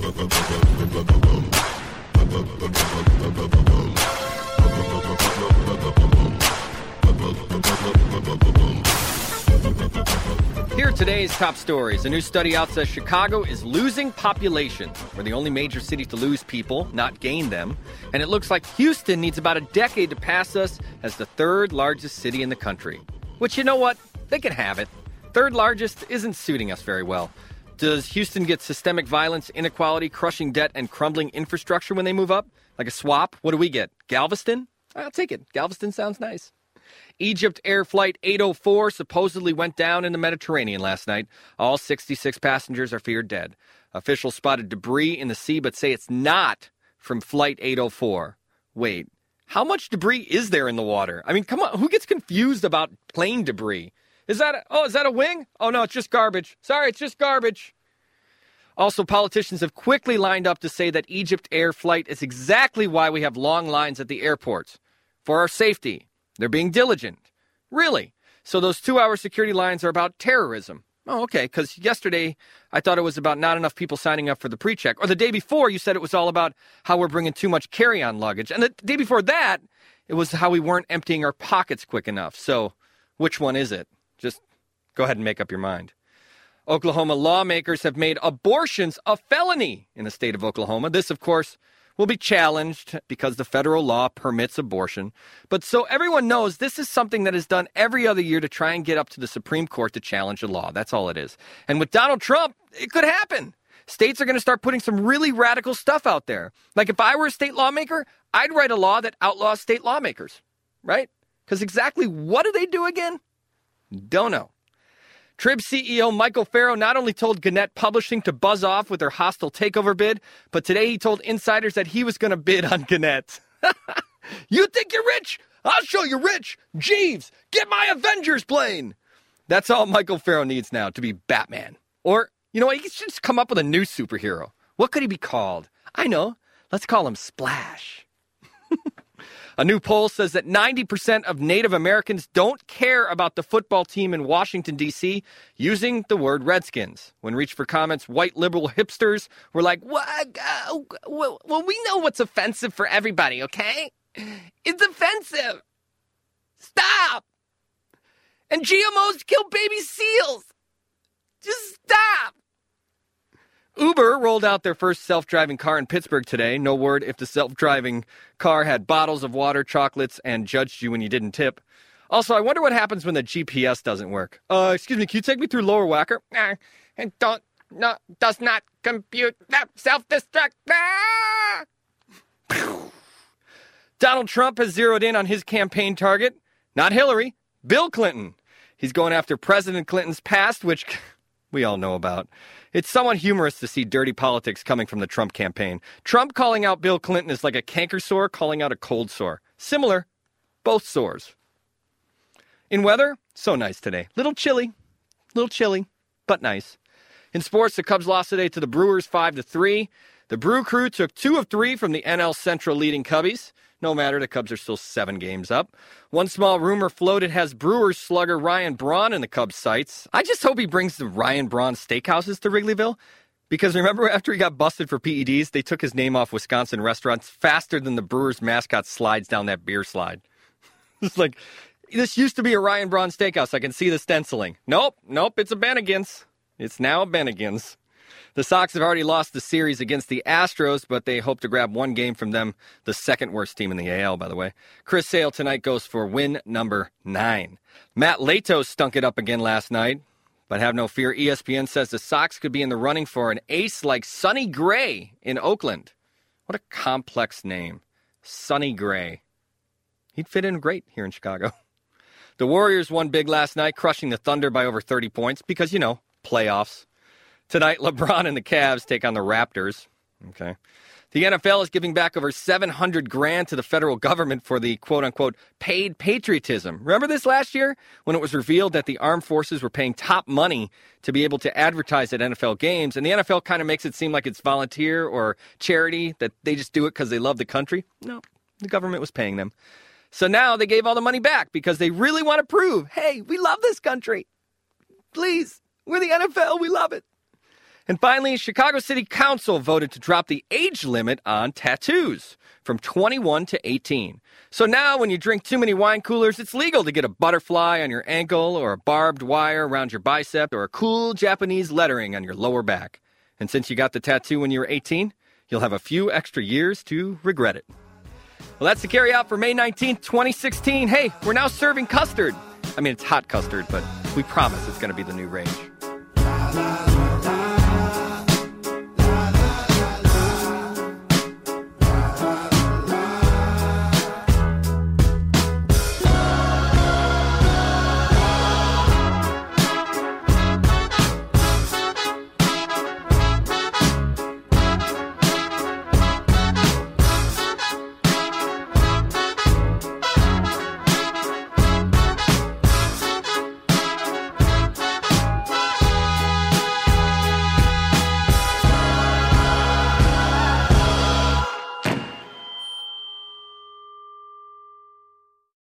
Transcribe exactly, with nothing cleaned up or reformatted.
Here are today's top stories. A new study out says Chicago is losing population. We're the only major city to lose people, not gain them. And it looks like Houston needs about a decade to pass us as the third largest city in the country. Which, you know what? They can have it. Third largest isn't suiting us very well. Does Houston get systemic violence, inequality, crushing debt, and crumbling infrastructure when they move up? Like a swap? What do we get? Galveston? I'll take it. Galveston sounds nice. Egypt Air Flight eight oh four supposedly went down in the Mediterranean last night. All sixty-six passengers are feared dead. Officials spotted debris in the sea but say it's not from Flight eight oh four. Wait, how much debris is there in the water? I mean, come on, who gets confused about plane debris? Is that a, oh, is that a wing? Oh, no, it's just garbage. Sorry, it's just garbage. Also, politicians have quickly lined up to say that Egypt Air Flight is exactly why we have long lines at the airports. For our safety. They're being diligent. Really? So those two-hour security lines are about terrorism. Oh, okay, because yesterday I thought it was about not enough people signing up for the pre-check. Or the day before, you said it was all about how we're bringing too much carry-on luggage. And the day before that, it was how we weren't emptying our pockets quick enough. So which one is it? Just go ahead and make up your mind. Oklahoma lawmakers have made abortions a felony in the state of Oklahoma. This, of course, will be challenged because the federal law permits abortion. But so everyone knows, this is something that is done every other year to try and get up to the Supreme Court to challenge a law. That's all it is. And with Donald Trump, it could happen. States are going to start putting some really radical stuff out there. Like if I were a state lawmaker, I'd write a law that outlaws state lawmakers, right? Because exactly what do they do again? Don't know. Trib C E O Michael Farrow not only told Gannett Publishing to buzz off with their hostile takeover bid, but today he told insiders that he was going to bid on Gannett. You think you're rich? I'll show you rich. Jeeves, get my Avengers plane. That's all Michael Farrow needs now to be Batman. Or, you know what, he should just come up with a new superhero. What could he be called? I know. Let's call him Splash. A new poll says that ninety percent of Native Americans don't care about the football team in Washington, D C, using the word Redskins. When reached for comments, white liberal hipsters were like, what? Uh, well, well, we know what's offensive for everybody, okay? It's offensive. Stop. And G M Os kill baby seals. Just stop. Uber rolled out their first self-driving car in Pittsburgh today. No word if the self-driving car had bottles of water, chocolates, and judged you when you didn't tip. Also, I wonder what happens when the G P S doesn't work. Uh, excuse me, can you take me through Lower Wacker? Uh, and don't, no, does not compute that self-destruct. Ah! Donald Trump has zeroed in on his campaign target. Not Hillary, Bill Clinton. He's going after President Clinton's past, which we all know about. It's somewhat humorous to see dirty politics coming from the Trump campaign. Trump calling out Bill Clinton is like a canker sore calling out a cold sore. Similar, both sores. In weather, so nice today. Little chilly, little chilly, but nice. In sports, the Cubs lost today to the Brewers five to three. The Brew Crew took two of three from the N L Central leading Cubbies. No matter, the Cubs are still seven games up. One small rumor floated has Brewers slugger Ryan Braun in the Cubs' sights. I just hope he brings the Ryan Braun steakhouses to Wrigleyville. Because remember, after he got busted for P E Ds, they took his name off Wisconsin restaurants faster than the Brewers mascot slides down that beer slide. It's like, this used to be a Ryan Braun steakhouse. I can see the stenciling. Nope, nope, it's a Bennigan's. It's now a Bennigan's. The Sox have already lost the series against the Astros, but they hope to grab one game from them, the second worst team in the A L, by the way. Chris Sale tonight goes for win number nine. Matt Latos stunk it up again last night, but have no fear. E S P N says the Sox could be in the running for an ace like Sonny Gray in Oakland. What a complex name. Sonny Gray. He'd fit in great here in Chicago. The Warriors won big last night, crushing the Thunder by over thirty points because, you know, playoffs. Tonight, LeBron and the Cavs take on the Raptors. Okay. The N F L is giving back over seven hundred grand to the federal government for the quote-unquote paid patriotism. Remember this last year when it was revealed that the armed forces were paying top money to be able to advertise at N F L games, and the N F L kind of makes it seem like it's volunteer or charity, that they just do it because they love the country? No, the government was paying them. So now they gave all the money back because they really want to prove, hey, we love this country. Please, we're the N F L, we love it. And finally, Chicago City Council voted to drop the age limit on tattoos from twenty-one to eighteen. So now when you drink too many wine coolers, it's legal to get a butterfly on your ankle or a barbed wire around your bicep or a cool Japanese lettering on your lower back. And since you got the tattoo when you were eighteen, you'll have a few extra years to regret it. Well, that's the carry out for May nineteenth, twenty sixteen. Hey, we're now serving custard. I mean, it's hot custard, but we promise it's going to be the new rage.